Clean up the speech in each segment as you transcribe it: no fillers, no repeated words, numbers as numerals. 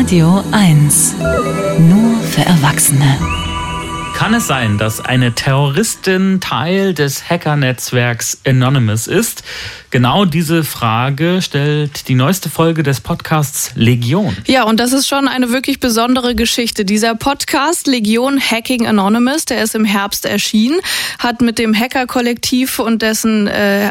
Radio 1. Nur für Erwachsene. Kann es sein, dass eine Terroristin Teil des Hackernetzwerks Anonymous ist? Genau diese Frage stellt die neueste Folge des Podcasts Legion. Ja, und das ist schon eine wirklich besondere Geschichte. Dieser Podcast Legion Hacking Anonymous, der ist im Herbst erschienen, hat sich mit dem Hackerkollektiv und dessen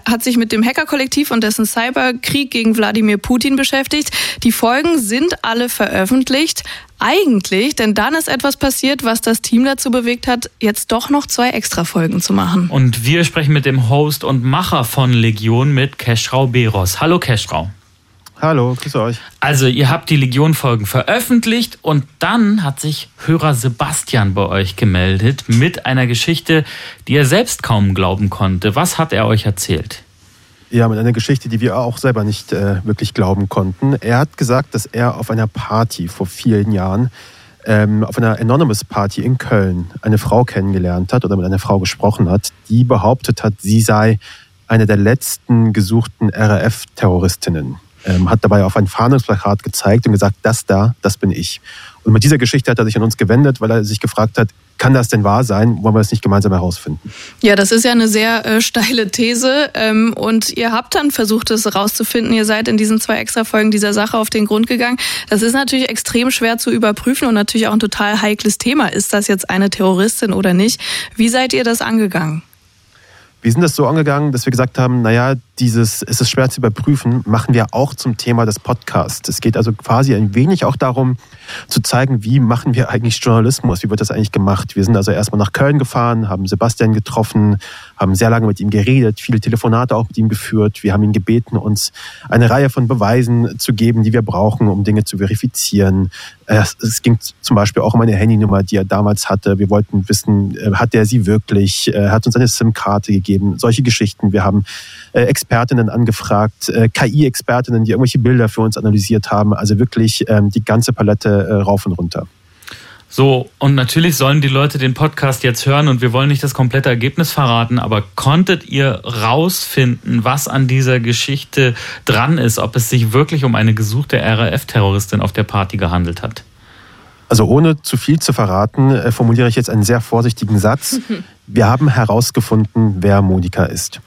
Cyberkrieg gegen Wladimir Putin beschäftigt. Die Folgen sind alle veröffentlicht. Eigentlich, denn dann ist etwas passiert, was das Team dazu bewegt hat, jetzt doch noch 2 Extra-Folgen zu machen. Und wir sprechen mit dem Host und Macher von Legion, mit Keschrau Beros. Hallo Keschrau. Hallo, grüße euch. Also ihr habt die Legion-Folgen veröffentlicht und dann hat sich Hörer Sebastian bei euch gemeldet mit einer Geschichte, die er selbst kaum glauben konnte. Was hat er euch erzählt? Ja, mit einer Geschichte, die wir auch selber nicht wirklich glauben konnten. Er hat gesagt, dass er auf einer Party vor vielen Jahren, auf einer Anonymous-Party in Köln, eine Frau kennengelernt hat oder mit einer Frau gesprochen hat, die behauptet hat, sie sei eine der letzten gesuchten RAF-Terroristinnen. Hat dabei auf ein Fahndungsplakat gezeigt und gesagt, das bin ich. Und mit dieser Geschichte hat er sich an uns gewendet, weil er sich gefragt hat, kann das denn wahr sein? Wollen wir das nicht gemeinsam herausfinden? Ja, das ist ja eine sehr steile These. Und ihr habt dann versucht, es herauszufinden. Ihr seid in diesen 2 Extra-Folgen dieser Sache auf den Grund gegangen. Das ist natürlich extrem schwer zu überprüfen und natürlich auch ein total heikles Thema. Ist das jetzt eine Terroristin oder nicht? Wie seid ihr das angegangen? Wir sind das so angegangen, dass wir gesagt haben, es ist schwer zu überprüfen, machen wir auch zum Thema des Podcasts. Es geht also quasi ein wenig auch darum, zu zeigen, wie machen wir eigentlich Journalismus, wie wird das eigentlich gemacht. Wir sind also erstmal nach Köln gefahren, haben Sebastian getroffen, haben sehr lange mit ihm geredet, viele Telefonate auch mit ihm geführt. Wir haben ihn gebeten, uns eine Reihe von Beweisen zu geben, die wir brauchen, um Dinge zu verifizieren. Es ging zum Beispiel auch um eine Handynummer, die er damals hatte. Wir wollten wissen, hat er sie wirklich? Er hat uns eine SIM-Karte gegeben. Solche Geschichten. Wir haben Expertinnen angefragt, KI-Expertinnen, die irgendwelche Bilder für uns analysiert haben. Also wirklich die ganze Palette rauf und runter. So, und natürlich sollen die Leute den Podcast jetzt hören und wir wollen nicht das komplette Ergebnis verraten, aber konntet ihr rausfinden, was an dieser Geschichte dran ist, ob es sich wirklich um eine gesuchte RAF-Terroristin auf der Party gehandelt hat? Also ohne zu viel zu verraten, formuliere ich jetzt einen sehr vorsichtigen Satz. Wir haben herausgefunden, wer Monika ist.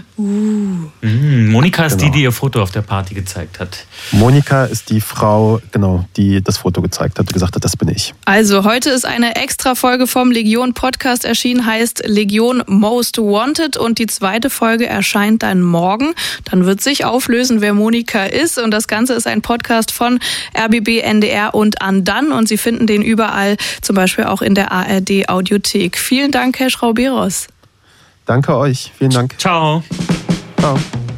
Monika ist die ihr Foto auf der Party gezeigt hat. Monika ist die Frau, die das Foto gezeigt hat und gesagt hat, das bin ich. Also heute ist eine extra Folge vom Legion Podcast erschienen, heißt Legion Most Wanted und die 2. Folge erscheint dann morgen. Dann wird sich auflösen, wer Monika ist und das Ganze ist ein Podcast von RBB, NDR und Andan und Sie finden den überall, zum Beispiel auch in der ARD Audiothek. Vielen Dank, Keschrau Beros. Danke euch. Vielen Dank. Ciao. Ciao.